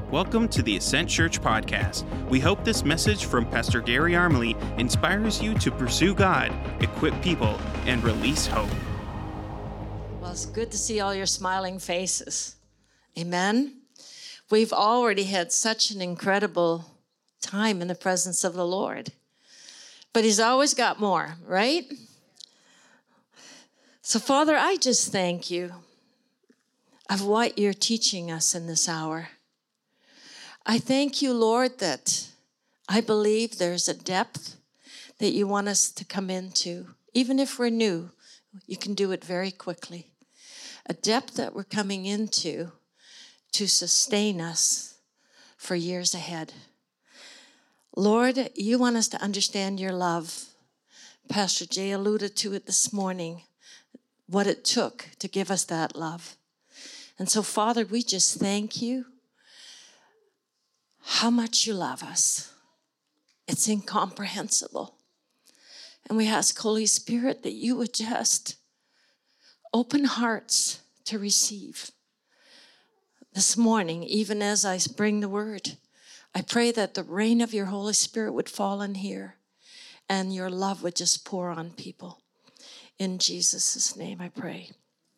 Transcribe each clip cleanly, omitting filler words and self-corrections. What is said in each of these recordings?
Welcome to the Ascent Church Podcast. We hope this message from Pastor Gary Armley inspires you to pursue God, equip people, and release hope. Well, it's good to see all your smiling faces. Amen. We've already had such an incredible time in the presence of the Lord. But He's always got more, right? So, Father, I just thank you of what you're teaching us in this hour. I thank you, Lord, that I believe there's a depth that you want us to come into. Even if we're new, you can do it very quickly. A depth that we're coming into to sustain us for years ahead. Lord, you want us to understand your love. Pastor Jay alluded to it this morning, what it took to give us that love. And so, Father, we just thank you how much you love us. It's incomprehensible. And we ask, Holy Spirit, that you would just open hearts to receive. This morning, even as I bring the word, I pray that the rain of your Holy Spirit would fall in here and your love would just pour on people. In Jesus' name I pray.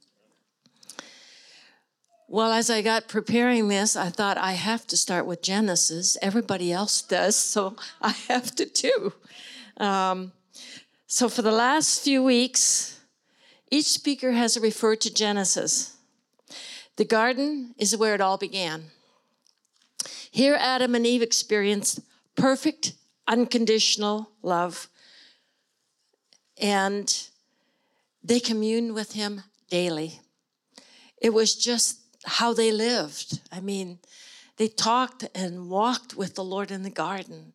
Well, as I got preparing this, I thought I have to start with Genesis. Everybody else does, so I have to too. So for the last few weeks, each speaker has referred to Genesis. The garden is where it all began. Here, Adam and Eve experienced perfect, unconditional love, and they communed with him daily. It was just how they lived. I mean, they talked and walked with the Lord in the garden.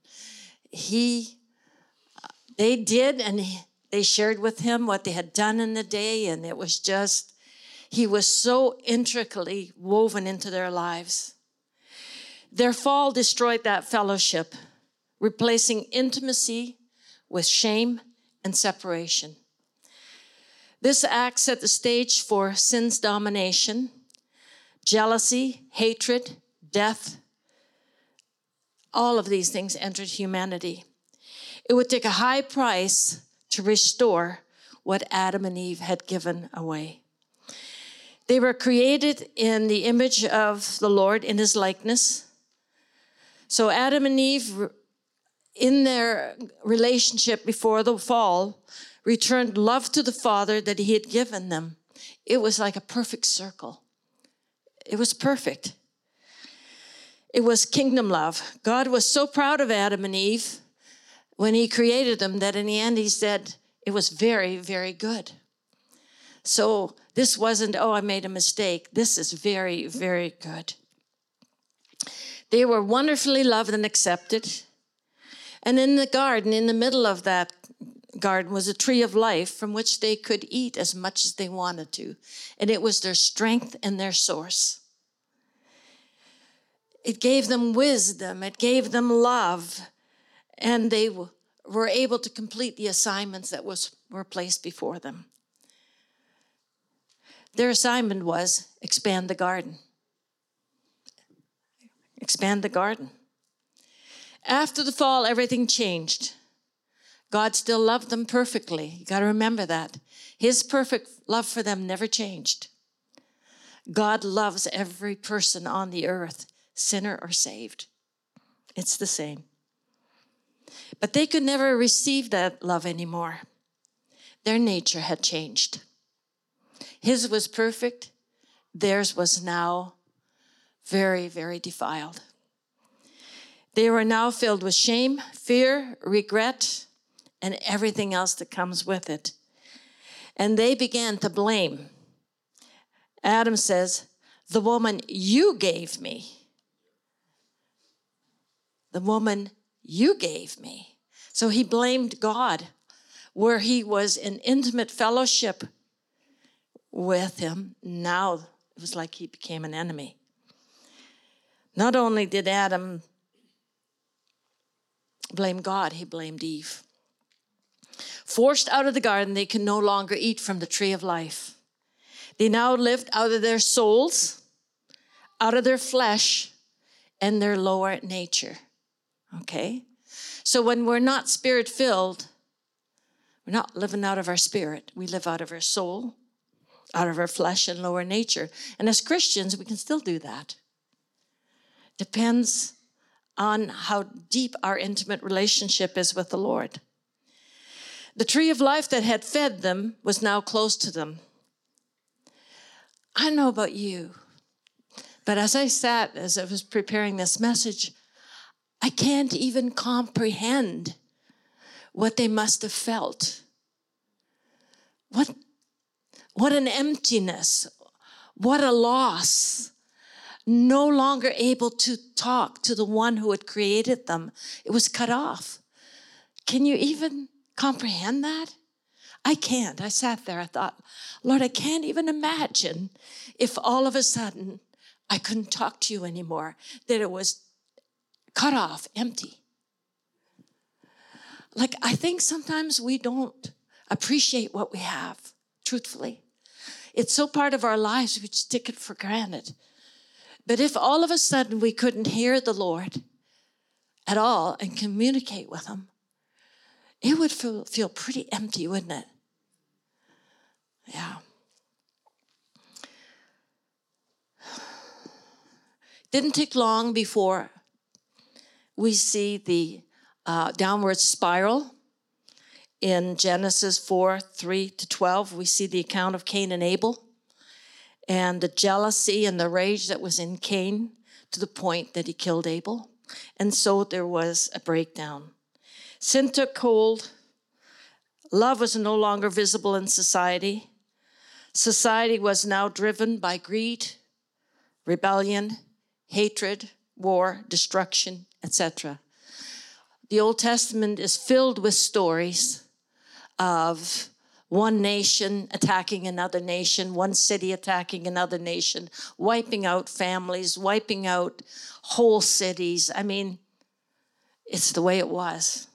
They did, and they shared with him what they had done in the day, and it was just, he was so intricately woven into their lives. Their fall destroyed that fellowship, replacing intimacy with shame and separation. This act set the stage for sin's domination, jealousy, hatred, death. All of these things entered humanity. It would take a high price to restore what Adam and Eve had given away. They were created in the image of the Lord, in his likeness. So Adam and Eve, in their relationship before the fall, returned love to the Father that he had given them. It was like a perfect circle. It was perfect. It was kingdom love. God was so proud of Adam and Eve when he created them that in the end he said it was very, very good. So this wasn't, I made a mistake. This is very, very good. They were wonderfully loved and accepted. And in the garden, in the middle of that garden, was a tree of life from which they could eat as much as they wanted to. And it was their strength and their source. It gave them wisdom. It gave them love. And they were able to complete the assignments that were placed before them. Their assignment was expand the garden. Expand the garden. After the fall, everything changed. God still loved them perfectly. You got to remember that. His perfect love for them never changed. God loves every person on the earth, sinner or saved. It's the same. But they could never receive that love anymore. Their nature had changed. His was perfect. Theirs was now very, very defiled. They were now filled with shame, fear, regret, and everything else that comes with it. And they began to blame. Adam says, the woman you gave me. The woman you gave me. So he blamed God, where he was in intimate fellowship with him. Now it was like he became an enemy. Not only did Adam blame God, he blamed Eve. Forced out of the garden, they could no longer eat from the tree of life. They now lived out of their souls, out of their flesh, and their lower nature. Okay? So when we're not spirit-filled, we're not living out of our spirit. We live out of our soul, out of our flesh and lower nature. And as Christians, we can still do that. Depends on how deep our intimate relationship is with the Lord. The tree of life that had fed them was now close to them. I don't know about you, but as I was preparing this message, I can't even comprehend what they must have felt. What an emptiness, what a loss. No longer able to talk to the one who had created them. It was cut off. Can you even comprehend that? I can't. I sat there, I thought, Lord, I can't even imagine if all of a sudden I couldn't talk to you anymore, that it was cut off, empty. Like, I think sometimes we don't appreciate what we have, truthfully. It's so part of our lives, we just take it for granted. But if all of a sudden we couldn't hear the Lord at all and communicate with him, it would feel pretty empty, wouldn't it? Yeah. Didn't take long before we see the downward spiral. In Genesis 4:3-12, we see the account of Cain and Abel and the jealousy and the rage that was in Cain to the point that he killed Abel. And so there was a breakdown. Sin took hold. Love was no longer visible in society. Society was now driven by greed, rebellion, hatred, war, destruction, etc. The Old Testament is filled with stories of one nation attacking another nation, one city attacking another nation, wiping out families, wiping out whole cities. I mean, it's the way it was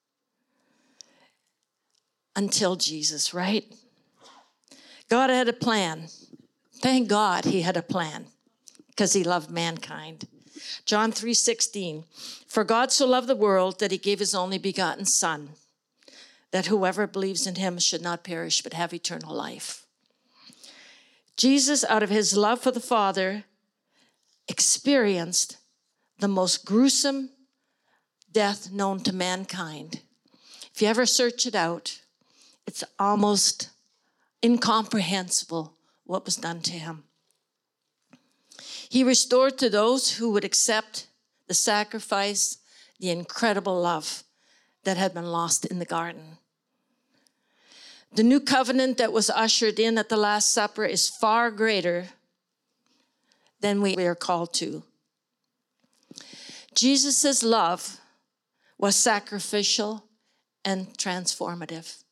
until Jesus, right? God had a plan. Thank God he had a plan because he loved mankind. John 3:16, for God so loved the world that he gave his only begotten Son, that whoever believes in him should not perish but have eternal life. Jesus, out of his love for the Father, experienced the most gruesome death known to mankind. If you ever search it out, it's almost incomprehensible what was done to him. He restored to those who would accept the sacrifice, the incredible love that had been lost in the garden. The new covenant that was ushered in at the Last Supper is far greater than we are called to. Jesus' love was sacrificial and transformative.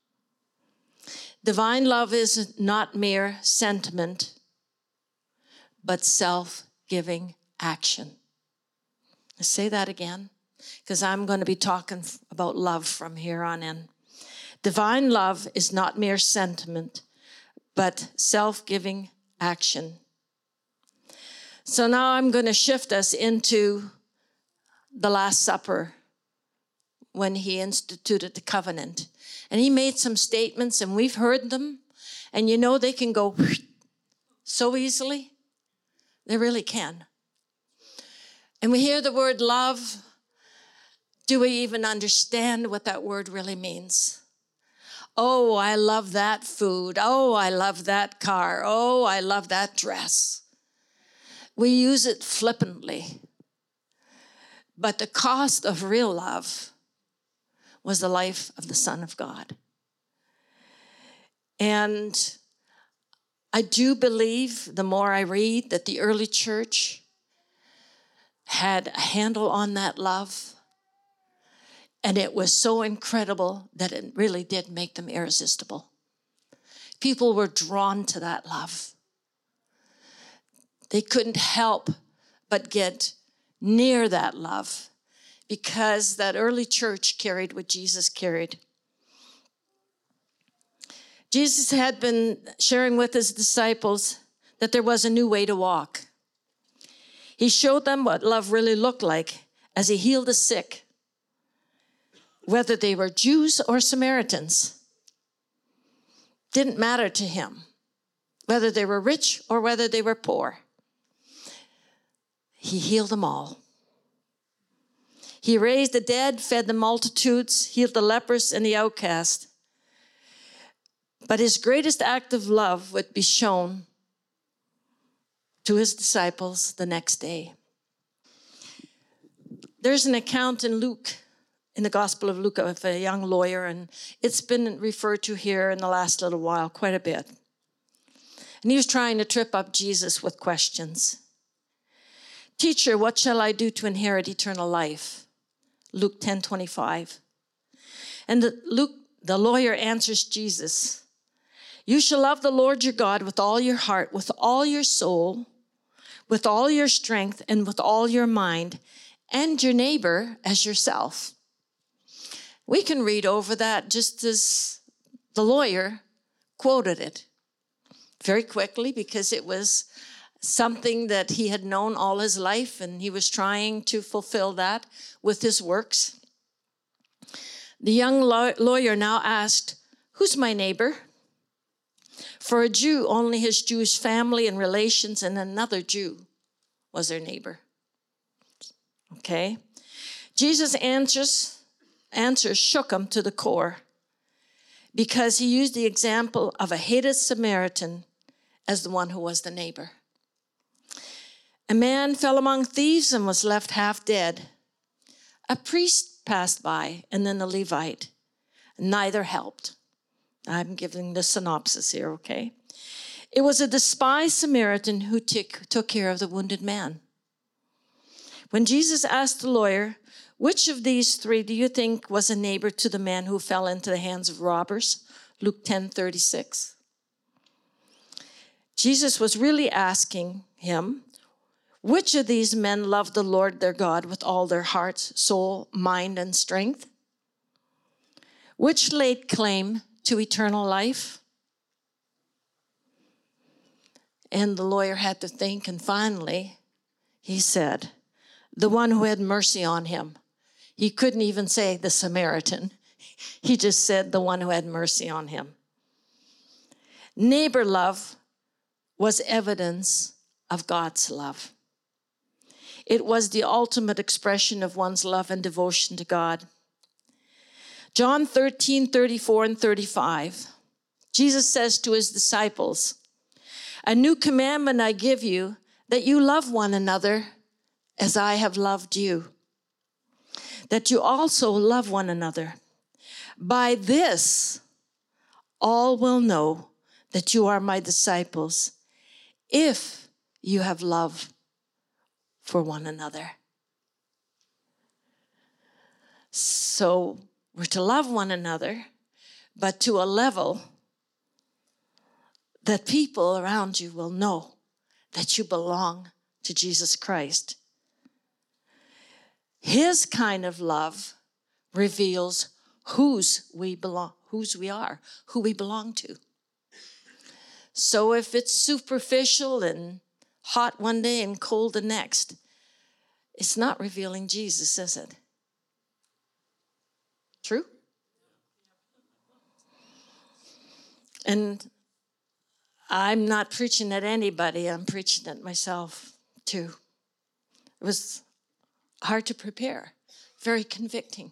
Divine love is not mere sentiment, but self-giving action. I'll say that again, because I'm going to be talking about love from here on in. Divine love is not mere sentiment, but self-giving action. So now I'm going to shift us into the Last Supper when he instituted the covenant. And he made some statements, and we've heard them. And you know they can go so easily. They really can. And we hear the word love. Do we even understand what that word really means? Oh, I love that food. Oh, I love that car. Oh, I love that dress. We use it flippantly. But the cost of real love was the life of the Son of God. And I do believe, the more I read, that the early church had a handle on that love. And it was so incredible that it really did make them irresistible. People were drawn to that love. They couldn't help but get near that love because that early church carried what Jesus carried. Jesus had been sharing with his disciples that there was a new way to walk. He showed them what love really looked like as he healed the sick, whether they were Jews or Samaritans. Didn't matter to him, whether they were rich or whether they were poor. He healed them all. He raised the dead, fed the multitudes, healed the lepers and the outcast. But his greatest act of love would be shown to his disciples the next day. There's an account in Luke, in the Gospel of Luke, of a young lawyer, and it's been referred to here in the last little while quite a bit. And he was trying to trip up Jesus with questions. Teacher, what shall I do to inherit eternal life? Luke 10:25. And the lawyer answers Jesus, you shall love the Lord your God with all your heart, with all your soul, with all your strength, and with all your mind, and your neighbor as yourself. We can read over that just as the lawyer quoted it very quickly, because it was something that he had known all his life, and he was trying to fulfill that with his works. The young lawyer now asked, who's my neighbor? For a Jew, only his Jewish family and relations and another Jew was their neighbor. Okay? Jesus' answers shook him to the core, because he used the example of a hated Samaritan as the one who was the neighbor. A man fell among thieves and was left half dead. A priest passed by, and then a Levite. Neither helped. I'm giving the synopsis here, okay? It was a despised Samaritan who took care of the wounded man. When Jesus asked the lawyer, which of these three do you think was a neighbor to the man who fell into the hands of robbers? Luke 10:36. Jesus was really asking him, which of these men loved the Lord their God with all their heart, soul, mind, and strength? Which laid claim to eternal life? And the lawyer had to think, and finally he said, the one who had mercy on him. He couldn't even say the Samaritan. He just said the one who had mercy on him. Neighbor love was evidence of God's love. It was the ultimate expression of one's love and devotion to God. John 13:34 and 35. Jesus says to his disciples, a new commandment I give you, that you love one another as I have loved you, that you also love one another. By this, all will know that you are my disciples, if you have love for one another. So we're to love one another, but to a level that people around you will know that you belong to Jesus Christ. His kind of love reveals whose we are, who we belong to. So if it's superficial and hot one day and cold the next, it's not revealing Jesus, is it? True? And I'm not preaching at anybody, I'm preaching at myself too. It was hard to prepare, very convicting.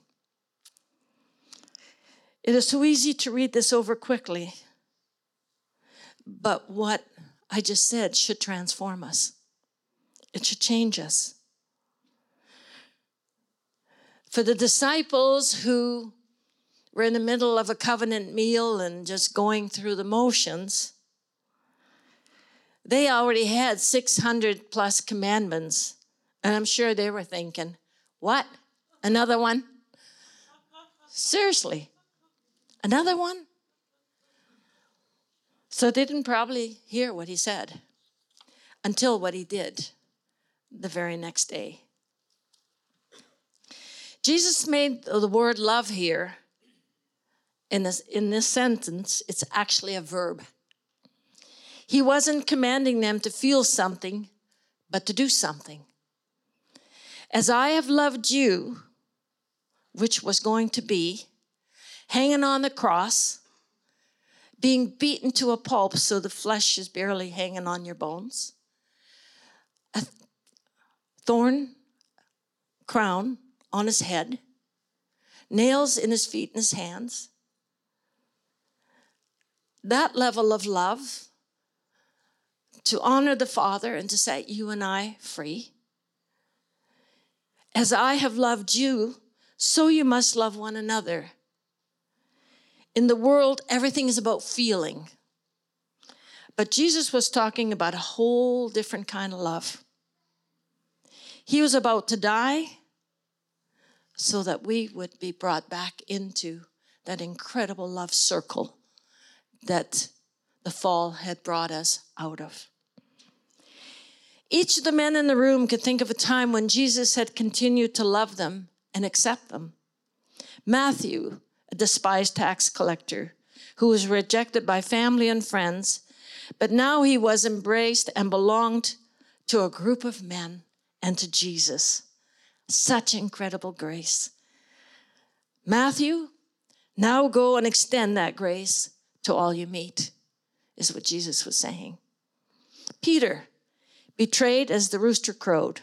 It is so easy to read this over quickly, but what I just said should transform us. It should change us. For the disciples who were in the middle of a covenant meal and just going through the motions, they already had 600 plus commandments. And I'm sure they were thinking, what? Another one? Seriously, another one? So they didn't probably hear what he said until what he did the very next day. Jesus made the word love here in this sentence, it's actually a verb. He wasn't commanding them to feel something, but to do something. As I have loved you, which was going to be hanging on the cross, being beaten to a pulp so the flesh is barely hanging on your bones, a thorn crown on his head, nails in his feet and his hands. That level of love to honor the Father and to set you and I free. As I have loved you, so you must love one another. In the world, everything is about feeling. But Jesus was talking about a whole different kind of love. He was about to die so that we would be brought back into that incredible love circle that the fall had brought us out of. Each of the men in the room could think of a time when Jesus had continued to love them and accept them. Matthew, a despised tax collector who was rejected by family and friends, but now he was embraced and belonged to a group of men and to Jesus. Such incredible grace. Matthew, now go and extend that grace to all you meet, is what Jesus was saying. Peter, betrayed as the rooster crowed.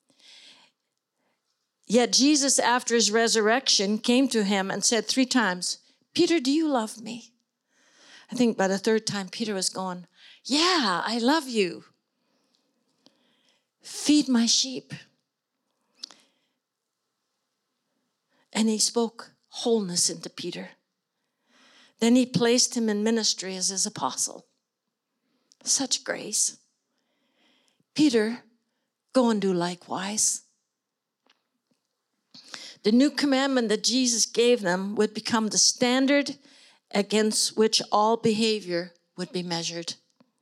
Yet Jesus, after his resurrection, came to him and said 3 times, Peter, do you love me? I think by the 3rd time, Peter was going, yeah, I love you. Feed my sheep. And he spoke wholeness into Peter. Then he placed him in ministry as his apostle. Such grace. Peter, go and do likewise. The new commandment that Jesus gave them would become the standard against which all behavior would be measured.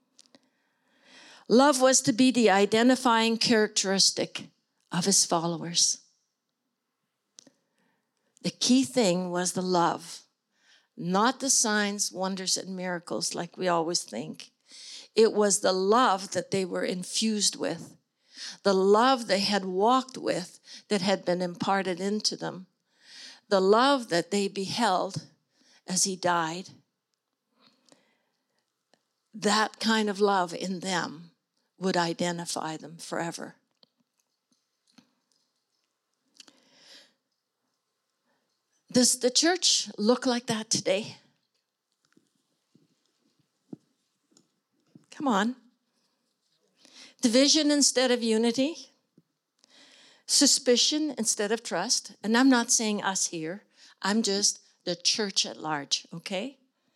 Love was to be the identifying characteristic of his followers. The key thing was the love, not the signs, wonders, and miracles like we always think. It was the love that they were infused with, the love they had walked with that had been imparted into them, the love that they beheld as he died. That kind of love in them would identify them forever. Does the church look like that today? Come on. Division instead of unity. Suspicion instead of trust. And I'm not saying us here. I'm just the church at large, okay?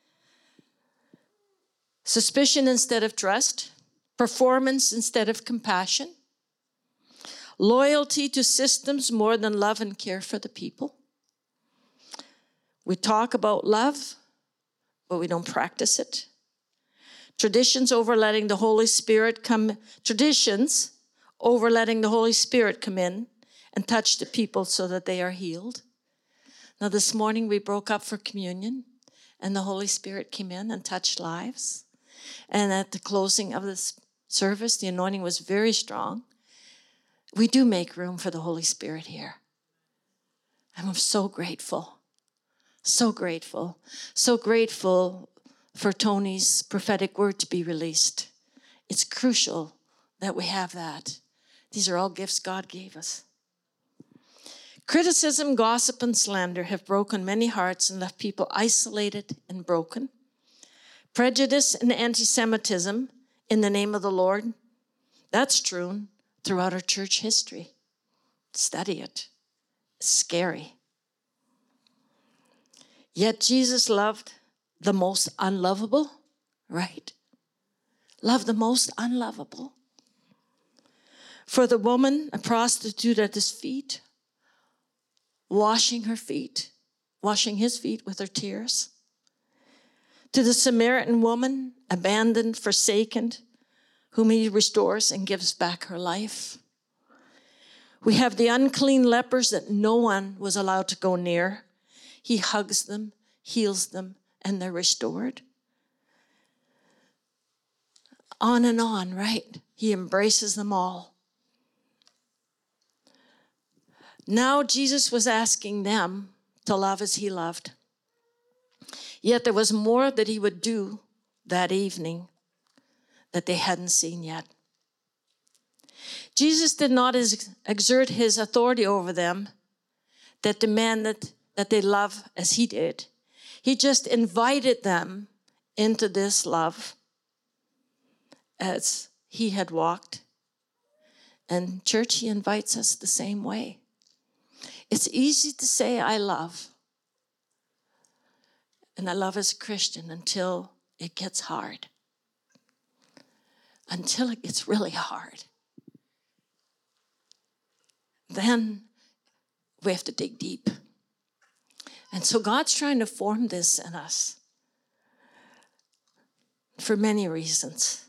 Suspicion instead of trust. Performance instead of compassion. Loyalty to systems more than love and care for the people. We talk about love, but we don't practice it. Traditions over letting the Holy Spirit come in and touch the people so that they are healed. Now this morning we broke up for communion and the Holy Spirit came in and touched lives. And at the closing of this service, the anointing was very strong. We do make room for the Holy Spirit here. I'm so grateful. So grateful. So grateful for Tony's prophetic word to be released. It's crucial that we have that. These are all gifts God gave us. Criticism, gossip, and slander have broken many hearts and left people isolated and broken. Prejudice and anti-Semitism in the name of the Lord, that's true throughout our church history. Study it. It's scary. Yet Jesus loved the most unlovable, right? Loved the most unlovable. For the woman, a prostitute at his feet, washing his feet with her tears. To the Samaritan woman, abandoned, forsaken, whom he restores and gives back her life. We have the unclean lepers that no one was allowed to go near. He hugs them, heals them, and they're restored. On and on, right? He embraces them all. Now Jesus was asking them to love as he loved. Yet there was more that he would do that evening that they hadn't seen yet. Jesus did not exert his authority over them that demanded that they love as he did. He just invited them into this love as he had walked. And church, he invites us the same way. It's easy to say, I love. And I love as a Christian until it gets hard. Until it gets really hard. Then we have to dig deep. And so God's trying to form this in us for many reasons.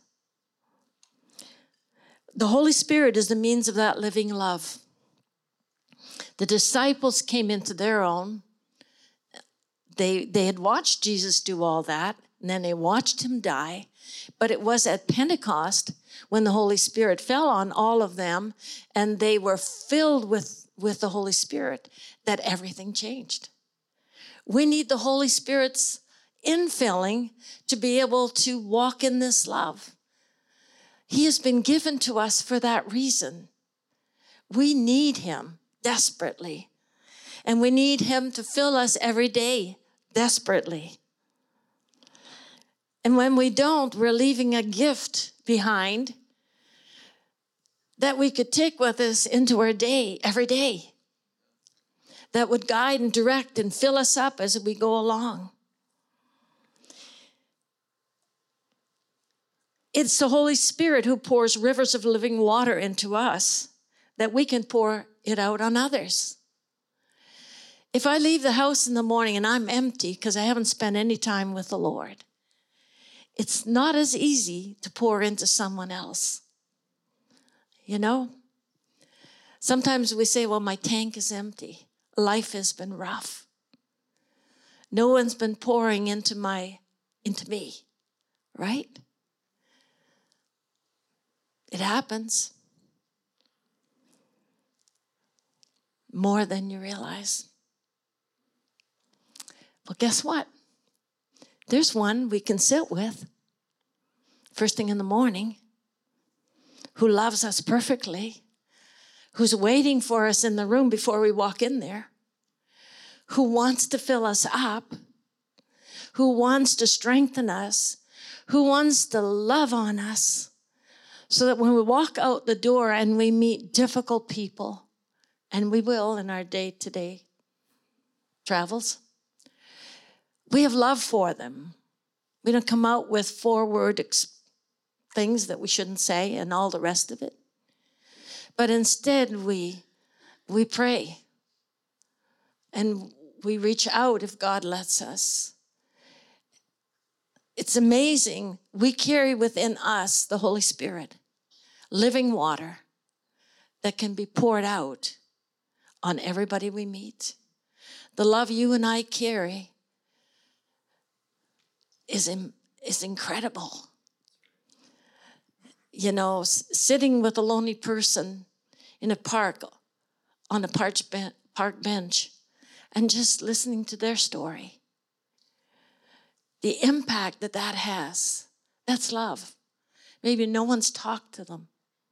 The Holy Spirit is the means of that living love. The disciples came into their own. They had watched Jesus do all that, and then they watched him die. But it was at Pentecost when the Holy Spirit fell on all of them, and they were filled with the Holy Spirit, that everything changed. We need the Holy Spirit's infilling to be able to walk in this love. He has been given to us for that reason. We need him desperately. And we need him to fill us every day desperately. And when we don't, we're leaving a gift behind that we could take with us into our day, every day, that would guide and direct and fill us up as we go along. It's the Holy Spirit who pours rivers of living water into us that we can pour it out on others. If I leave the house in the morning and I'm empty because I haven't spent any time with the Lord, it's not as easy to pour into someone else. You know? Sometimes we say, well, my tank is empty. Life has been rough. No one's been pouring into me, right? It happens. More than you realize. Well, guess what? There's one we can sit with first thing in the morning who loves us perfectly, who's waiting for us in the room before we walk in there, who wants to fill us up, who wants to strengthen us, who wants to love on us, so that when we walk out the door and we meet difficult people, and we will in our day-to-day travels, we have love for them. We don't come out with forward things that we shouldn't say and all the rest of it. But instead, we pray. And we reach out if God lets us. It's amazing. We carry within us the Holy Spirit, living water that can be poured out on everybody we meet. The love you and I carry is incredible. You know, sitting with a lonely person in a park, on a park bench, and just listening to their story. The impact that has, that's love. Maybe no one's talked to them.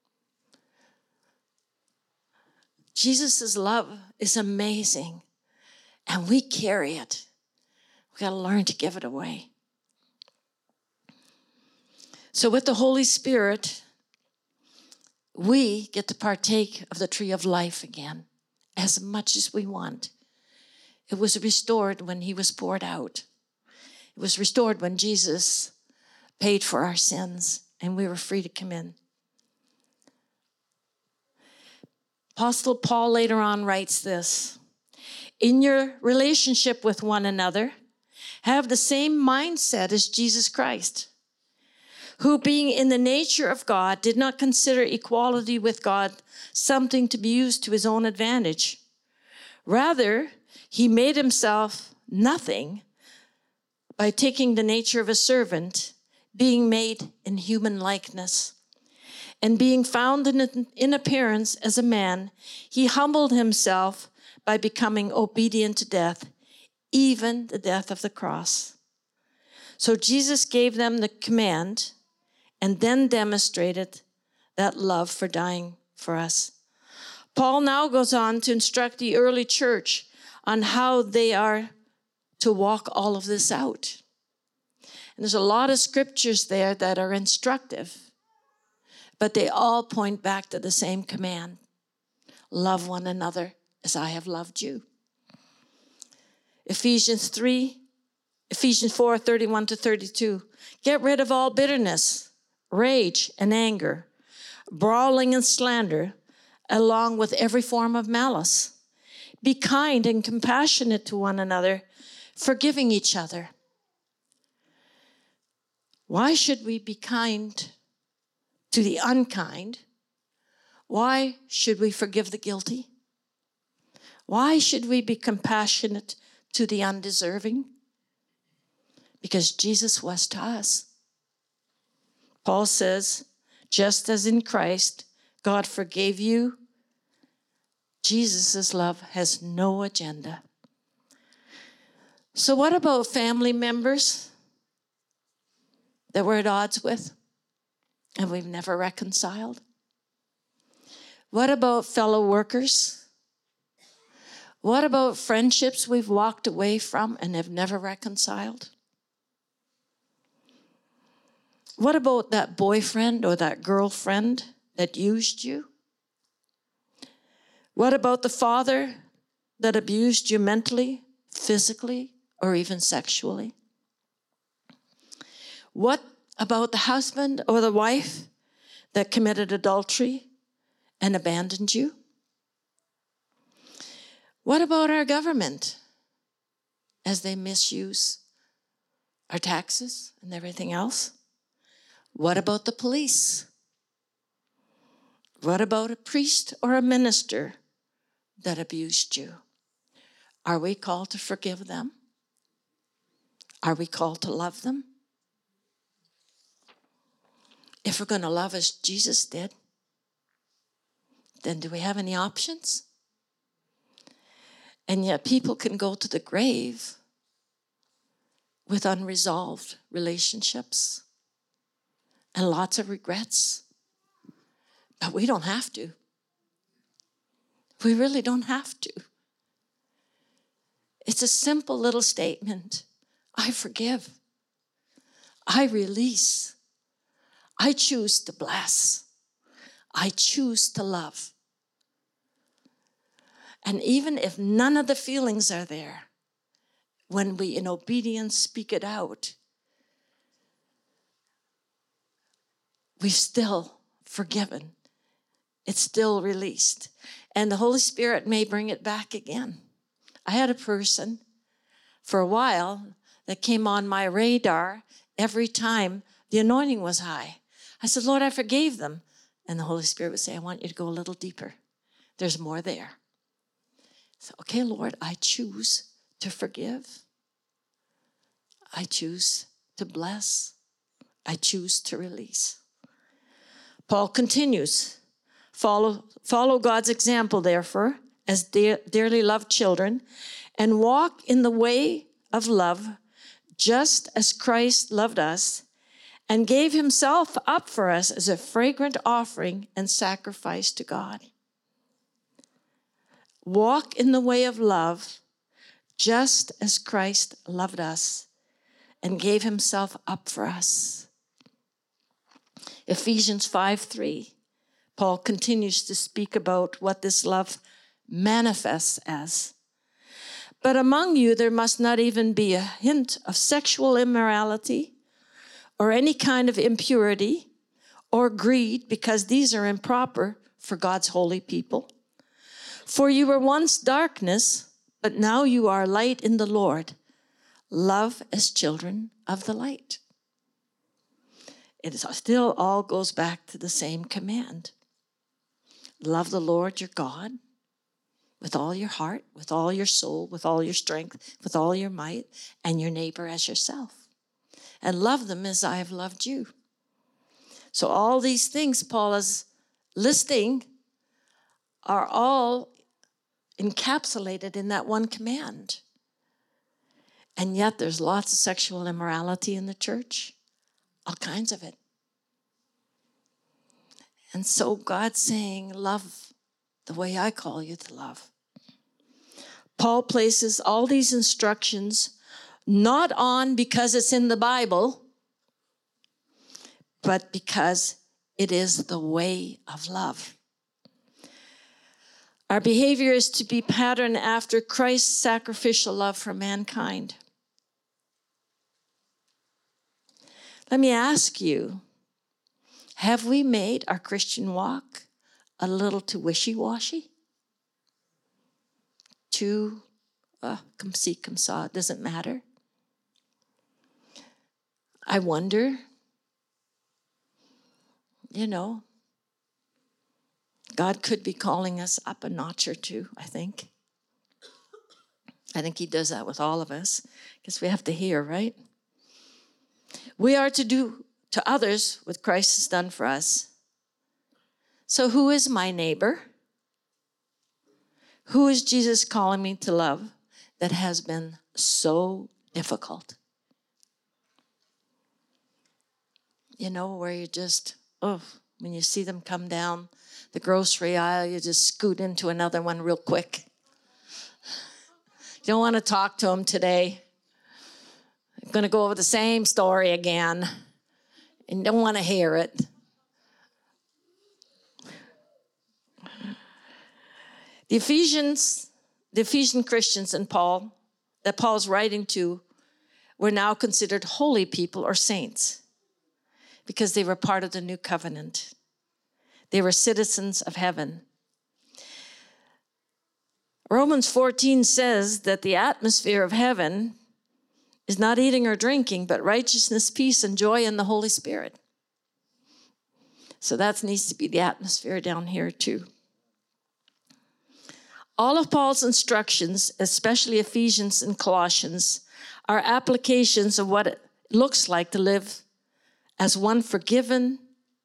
Jesus' love is amazing, and we carry it. We've got to learn to give it away. So with the Holy Spirit, we get to partake of the tree of life again as much as we want. It was restored when he was poured out. It was restored when Jesus paid for our sins and we were free to come in. Apostle Paul later on writes this: in your relationship with one another, have the same mindset as Jesus Christ, who being in the nature of God did not consider equality with God something to be used to his own advantage. Rather, he made himself nothing by taking the nature of a servant, being made in human likeness. And being found in appearance as a man, he humbled himself by becoming obedient to death, even the death of the cross. So Jesus gave them the command and then demonstrated that love for dying for us. Paul now goes on to instruct the early church on how they are to walk all of this out. And there's a lot of scriptures there that are instructive, but they all point back to the same command. Love one another as I have loved you. Ephesians 4, 31 to 32. Get rid of all bitterness, rage, and anger, brawling and slander, along with every form of malice. Be kind and compassionate to one another, forgiving each other. Why should we be kind to the unkind? Why should we forgive the guilty? Why should we be compassionate to the undeserving? Because Jesus was to us. Paul says, just as in Christ, God forgave you, Jesus' love has no agenda. So what about family members that we're at odds with and we've never reconciled? What about fellow workers? What about friendships we've walked away from and have never reconciled? What about that boyfriend or that girlfriend that used you? What about the father that abused you mentally, physically, or even sexually? What about the husband or the wife that committed adultery and abandoned you? What about our government as they misuse our taxes and everything else? What about the police? What about a priest or a minister that abused you? Are we called to forgive them? Are we called to love them? If we're going to love as Jesus did, then do we have any options? And yet people can go to the grave with unresolved relationships and lots of regrets. But we don't have to. We really don't have to. It's a simple little statement. I forgive. I release. I choose to bless. I choose to love. And even if none of the feelings are there, when we in obedience speak it out, we've still forgiven. It's still released. And the Holy Spirit may bring it back again. I had a person for a while that came on my radar every time the anointing was high. I said, Lord, I forgave them. And the Holy Spirit would say, I want you to go a little deeper. There's more there. So, okay, Lord, I choose to forgive. I choose to bless. I choose to release. Paul continues, follow God's example, therefore, as dearly loved children, and walk in the way of love, just as Christ loved us and gave himself up for us as a fragrant offering and sacrifice to God. Walk in the way of love, just as Christ loved us and gave himself up for us. Ephesians 5:3, Paul continues to speak about what this love manifests as. But among you there must not even be a hint of sexual immorality or any kind of impurity or greed, because these are improper for God's holy people. For you were once darkness, but now you are light in the Lord. Love as children of the light. It still all goes back to the same command. Love the Lord your God with all your heart, with all your soul, with all your strength, with all your might, and your neighbor as yourself. And love them as I have loved you. So all these things Paul is listing are all encapsulated in that one command. And yet there's lots of sexual immorality in the church, all kinds of it. And so God's saying, love the way I call you to love. Paul places all these instructions not on because it's in the Bible, but because it is the way of love. Our behavior is to be patterned after Christ's sacrificial love for mankind. Let me ask you, have we made our Christian walk a little too wishy-washy? Too, come see, come saw, it doesn't matter? I wonder, God could be calling us up a notch or two, I think. I think he does that with all of us, because we have to hear, right? We are to do to others what Christ has done for us. So who is my neighbor? Who is Jesus calling me to love that has been so difficult? Where you just, when you see them come down the grocery aisle, you just scoot into another one real quick. You don't want to talk to them today. I'm going to go over the same story again, and you don't want to hear it. The Ephesian Christians that Paul's writing to were now considered holy people or saints because they were part of the new covenant. They were citizens of heaven. Romans 14 says that the atmosphere of heaven is not eating or drinking, but righteousness, peace, and joy in the Holy Spirit. So that needs to be the atmosphere down here too. All of Paul's instructions, especially Ephesians and Colossians, are applications of what it looks like to live as one forgiven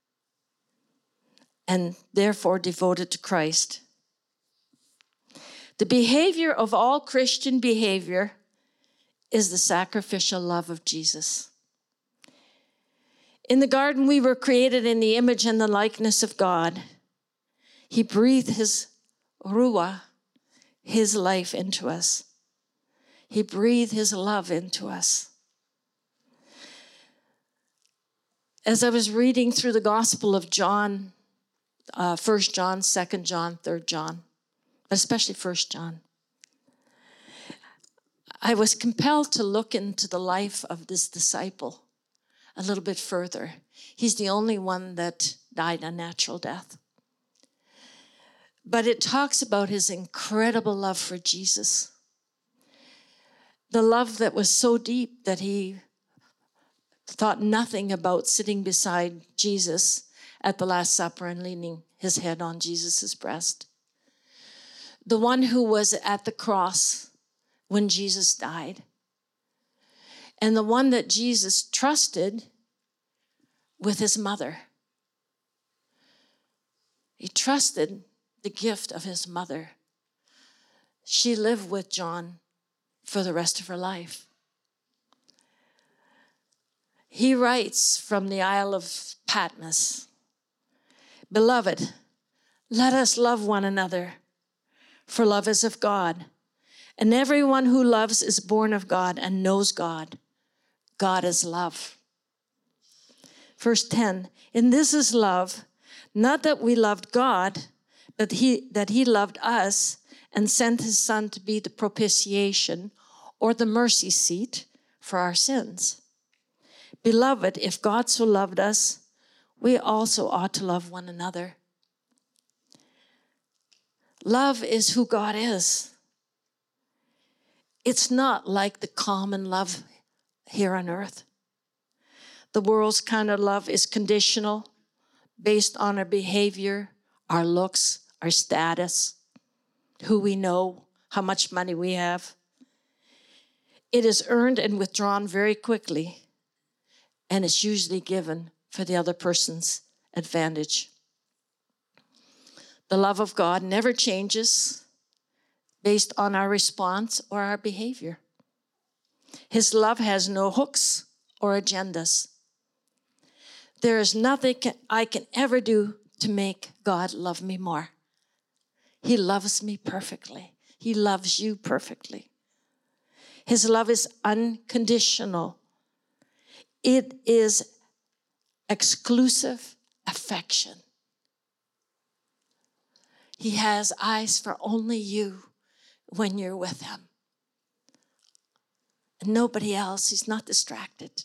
and therefore devoted to Christ. The behavior of all Christian behavior is the sacrificial love of Jesus. In the garden, we were created in the image and the likeness of God. He breathed his ruah, his life into us. He breathed his love into us. As I was reading through the Gospel of John, 1 John, 2 John, 3 John, but especially 1 John, I was compelled to look into the life of this disciple a little bit further. He's the only one that died a natural death. But it talks about his incredible love for Jesus. The love that was so deep that he thought nothing about sitting beside Jesus at the Last Supper and leaning his head on Jesus' breast. The one who was at the cross when Jesus died. And the one that Jesus trusted with his mother. He trusted the gift of his mother. She lived with John for the rest of her life. He writes from the Isle of Patmos, "Beloved, let us love one another, for love is of God. And everyone who loves is born of God and knows God. God is love." Verse 10, "And this is love, not that we loved God, but that he loved us and sent his Son to be the propitiation or the mercy seat for our sins. Beloved, if God so loved us, we also ought to love one another." Love is who God is. It's not like the common love here on earth. The world's kind of love is conditional, based on our behavior, our looks, our status, who we know, how much money we have. It is earned and withdrawn very quickly, and it's usually given for the other person's advantage. The love of God never changes based on our response or our behavior. His love has no hooks or agendas. There is nothing I can ever do to make God love me more. He loves me perfectly. He loves you perfectly. His love is unconditional. It is exclusive affection. He has eyes for only you when you're with him. And nobody else. He's not distracted.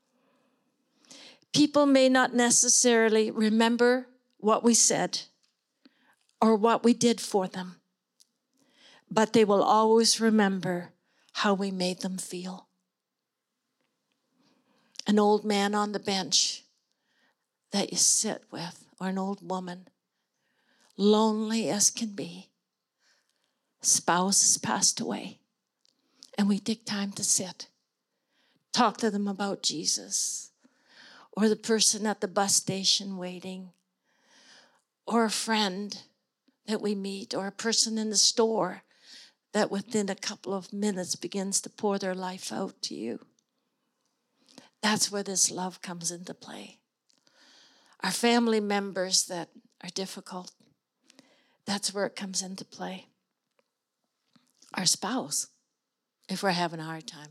People may not necessarily remember what we said or what we did for them, but they will always remember how we made them feel. An old man on the bench that you sit with, or an old woman, lonely as can be. Spouse has passed away, and we take time to sit, talk to them about Jesus, or the person at the bus station waiting, or a friend that we meet, or a person in the store that within a couple of minutes begins to pour their life out to you. That's where this love comes into play. Our family members that are difficult, that's where it comes into play. Our spouse, if we're having a hard time.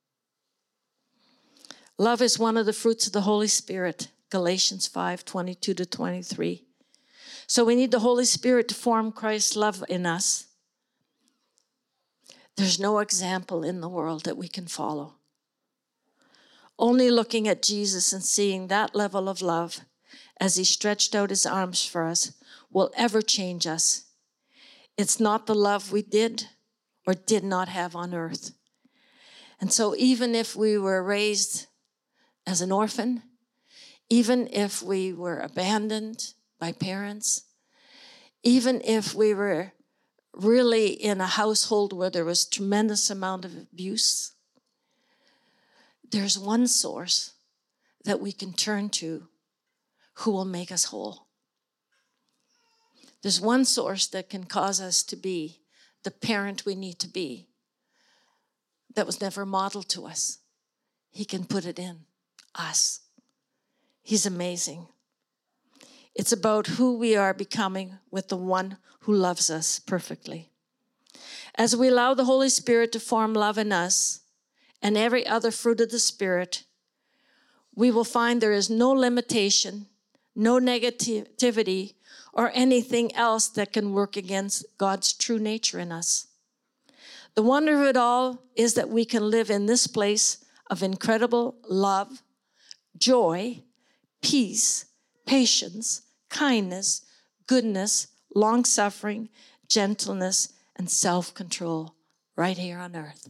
Love is one of the fruits of the Holy Spirit, Galatians 5:22-23. So we need the Holy Spirit to form Christ's love in us. There's no example in the world that we can follow. Only looking at Jesus and seeing that level of love as he stretched out his arms for us will ever change us. It's not the love we did or did not have on earth. And so even if we were raised as an orphan, even if we were abandoned by parents, even if we were really in a household where there was tremendous amount of abuse, there's one source that we can turn to who will make us whole. There's one source that can cause us to be the parent we need to be that was never modeled to us. He can put it in us. He's amazing. It's about who we are becoming with the one who loves us perfectly. As we allow the Holy Spirit to form love in us and every other fruit of the Spirit, we will find there is no limitation, no negativity, or anything else that can work against God's true nature in us. The wonder of it all is that we can live in this place of incredible love, joy, peace, patience, kindness, goodness, long-suffering, gentleness, and self-control right here on earth.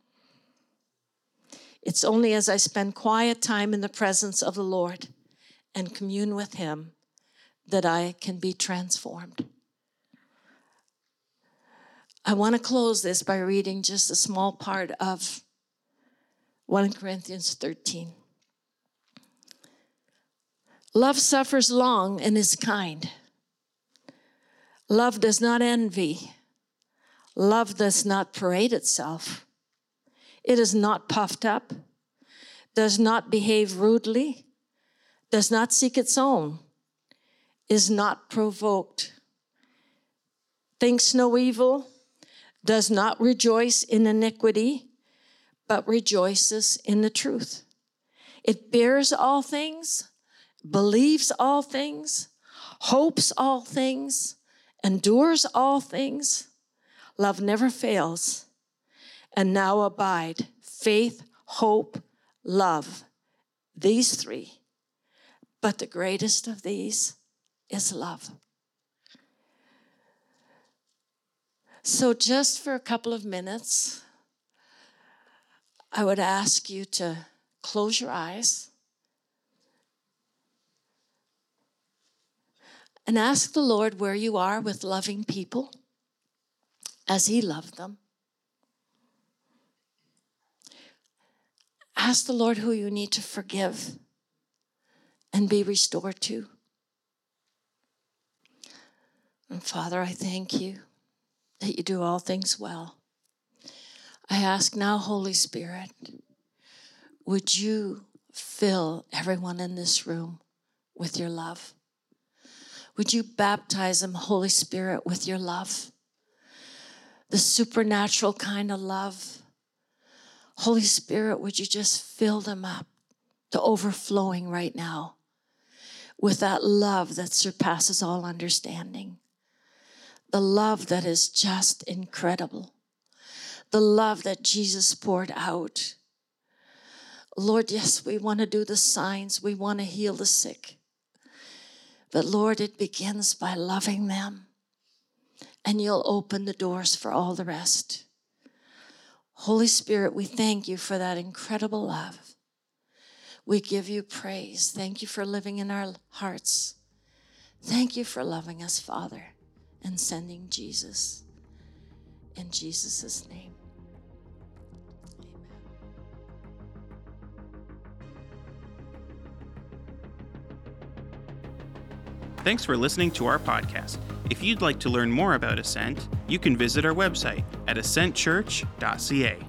It's only as I spend quiet time in the presence of the Lord and commune with him that I can be transformed. I want to close this by reading just a small part of 1 Corinthians 13. Love suffers long and is kind. Love does not envy. Love does not parade itself. It is not puffed up, does not behave rudely, does not seek its own, is not provoked, thinks no evil, does not rejoice in iniquity, but rejoices in the truth. It bears all things, believes all things, hopes all things, endures all things. Love never fails. And now abide faith, hope, love. These three. But the greatest of these is love. So just for a couple of minutes, I would ask you to close your eyes and ask the Lord where you are with loving people as he loved them. Ask the Lord who you need to forgive and be restored to. And Father, I thank you that you do all things well. I ask now, Holy Spirit, would you fill everyone in this room with your love? Would you baptize them, Holy Spirit, with your love? The supernatural kind of love. Holy Spirit, would you just fill them up to overflowing right now with that love that surpasses all understanding. The love that is just incredible. The love that Jesus poured out. Lord, yes, we want to do the signs. We want to heal the sick. But Lord, it begins by loving them. And you'll open the doors for all the rest. Holy Spirit, we thank you for that incredible love. We give you praise. Thank you for living in our hearts. Thank you for loving us, Father, and sending Jesus. In Jesus' name. Amen. Thanks for listening to our podcast. If you'd like to learn more about Ascent, you can visit our website at ascentchurch.ca.